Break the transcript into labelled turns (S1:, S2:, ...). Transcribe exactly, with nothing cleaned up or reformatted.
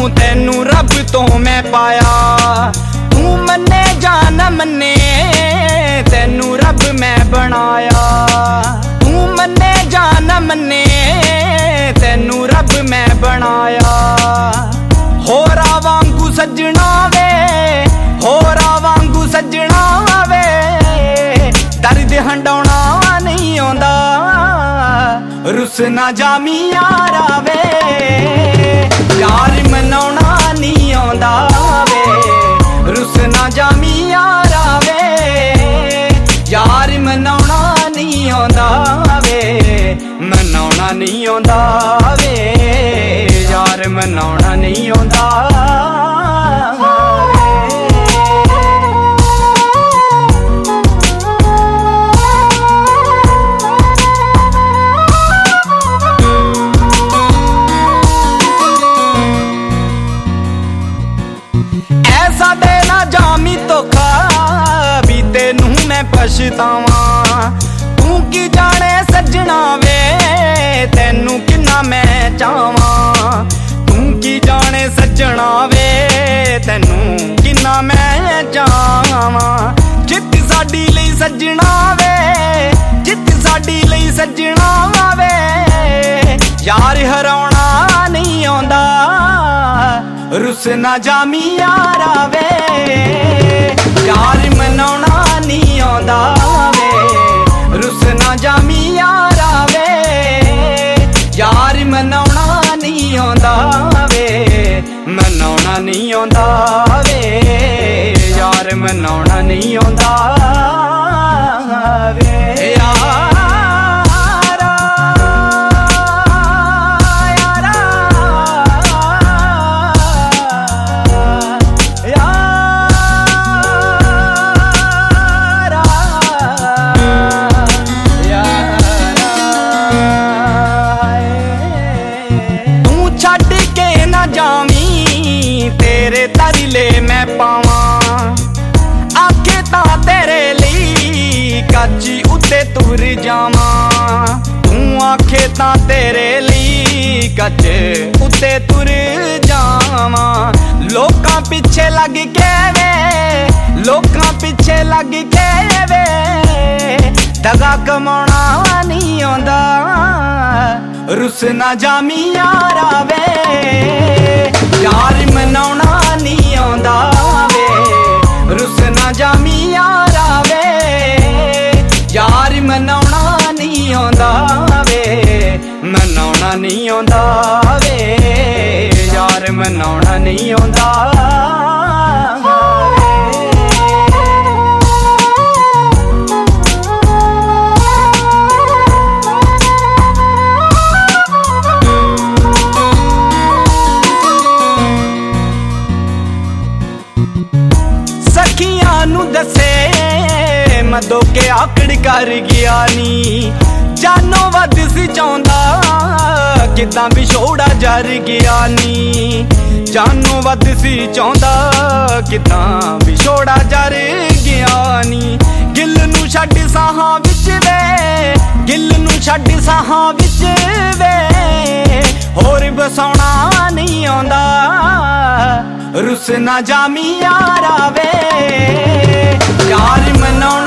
S1: ਤੈਨੂੰ ਰੱਬ ਤੋਂ ਮੈਂ ਪਾਇਆ। ਤੂੰ ਮੰਨੇ ਜਾਂ ਨਾ ਮੰਨੇ ਤੈਨੂੰ ਰੱਬ ਮੈਂ ਬਣਾਇਆ। ਤੂੰ ਮੰਨੇ ਜਾਂ ਨਾ ਮੰਨੇ ਤੈਨੂੰ ਰੱਬ ਮੈਂ ਬਣਾਇਆ। ਹੋਰਾਂ ਵਾਂਗੂ ਸੱਜਣਾ ਵੇ, ਹੋਰਾਂ ਵਾਂਗੂ ਸੱਜਣਾ ਵੇ, ਦਰਦ ਹੰਡਾਉਣਾ ਨਹੀਂ ਆਉਂਦਾ। ਰੁੱਸ ਨਾ ਜਾਮੀ ਯਾਰਾ ਵੇ, ਯਾਰ ਮਨਾਉਣਾ ਨਹੀਂ ਆਉਂਦਾ ਵੇ। ਰੁੱਸ ਨਾ ਜਾਮੀ ਯਾਰਾ ਵੇ, ਯਾਰ ਮਨਾਉਣਾ ਨਹੀਂ ਆਉਂਦਾ ਵੇ। ਮਨਾਉਣਾ ਨਹੀਂ ਆਉਂਦਾ ਵੇ, ਯਾਰ ਮਨਾਉਣਾ ਨਹੀਂ ਆਉਂਦਾ ਵੇ। ਐਸਾ ਦੇ ਨਾ ਜਾਮੀ ਧੋਖਾ ਵੀ ਤੈਨੂੰ ਮੈਂ ਪਛਤਾਵਾਂ। ਤੂੰ ਕੀ ਜਾਣੇ ਸੱਜਣਾ ਵੇ ਤੈਨੂੰ ਕਿੰਨਾ ਮੈਂ ਚਾਹਵਾਂ। ਤੂੰ ਕੀ ਜਾਣੇ ਸੱਜਣਾ ਵੇ ਤੈਨੂੰ ਕਿੰਨਾ ਮੈਂ ਚਾਹਵਾਂ। ਜਿੱਤ ਸਾਡੀ ਲਈ ਸੱਜਣਾ ਵੇ, ਜਿੱਤ ਸਾਡੀ ਲਈ ਸੱਜਣਾ ਵੇ, ਯਾਰ ਹਰਾਉਣਾ ਨਹੀਂ ਆਉਂਦਾ। ਰੁੱਸ ਨਾ ਜਾਮੀ ਯਾਰਾ ਵੇ, ਯਾਰ ਮਨਾਉਣਾ ਨਹੀਂ ਆਉਂਦਾ ਵੇ। ਰੁੱਸ ਨਾ ਜਾਮੀ ਯਾਰਾ ਵੇ, ਯਾਰ ਮਨਾਉਣਾ ਨਹੀਂ ਆਉਂਦਾ ਵੇ। ਮਨਾਉਣਾ ਨਹੀਂ ਆਉਂਦਾ ਵੇ, ਯਾਰ ਮਨਾਉਣਾ ਨਹੀਂ ਆਉਂਦਾ ਵੇ। ਯਾਰ ਛੱਡ ਕੇ ਨਾ ਜਾਵੀਂ ਤੇਰੇ ਤਰਲੇ ਮੈਂ ਪਾਵਾਂ। ਆਖੇ ਤਾਂ ਤੇਰੇ ਲਈ ਕੱਚੀ ਉੱਤੇ ਤੁਰ ਜਾਵਾਂ। ਤੂੰ ਆਖੇ ਤਾਂ ਤੇਰੇ ਲਈ ਕੱਚੇ ਉੱਤੇ ਤੁਰ ਜਾਵਾਂ। ਲੋਕਾਂ ਪਿੱਛੇ ਲੱਗ ਕੇ ਵੇ, ਲੋਕਾਂ ਪਿੱਛੇ ਲੱਗ ਕੇ ਵੇ, ਦਗਾ ਕਮਾਉਣਾ ਨਹੀਂ ਆਉਂਦਾ। ਰੁੱਸ ਨਾ ਜਾਮੀ ਯਾਰਾ ਵੇ, ਯਾਰ ਮਨਾਉਣਾ ਨਹੀਂ ਆਉਂਦਾ ਵੇ। ਰੁੱਸ ਨਾ ਜਾਮੀ ਯਾਰਾ ਵੇ, ਯਾਰ ਮਨਾਉਣਾ ਨਹੀਂ ਆਉਂਦਾ ਵੇ। ਮਨਾਉਣਾ ਨਹੀਂ ਆਉਂਦਾ ਵੇ, ਯਾਰ ਮਨਾਉਣਾ ਨਹੀਂ ਆਉਂਦਾ ਵੇ। ਸਖੀਆਂ ਨੂੰ ਦੱਸੇ ਮਦੋਂ ਕੇ ਆਕੜ ਕਰ ਗਿਆ ਨੀ। ਜਾਨੋਂ ਵੱਧ ਸੀ ਚਾਹੁੰਦਾ ਕਿੱਦਾਂ ਵਿਛੋੜਾ ਜਰ ਗਿਆ ਨੀ। ਜਾਨੋਂ ਵੱਧ ਸੀ ਚਾਹੁੰਦਾ ਕਿੱਦਾਂ ਵਿਛੋੜਾ ਜਰ ਗਿਆ ਨੀ। ਗਿੱਲ ਨੂੰ ਛੱਡ ਸਾਹਾਂ ਵਿੱਚ ਵੇ, ਗਿੱਲ ਨੂੰ ਛੱਡ ਸਾਹਾਂ ਵਿੱਚ ਵੇ, ਹੋਰ ਬਸਾਉਣਾ ਨਹੀਂ ਆਉਂਦਾ। ਰੁੱਸ ਨਾ ਜਾਮੀ ਯਾਰਾ ਵੇ, ਯਾਰ ਮਨਾਉਣਾ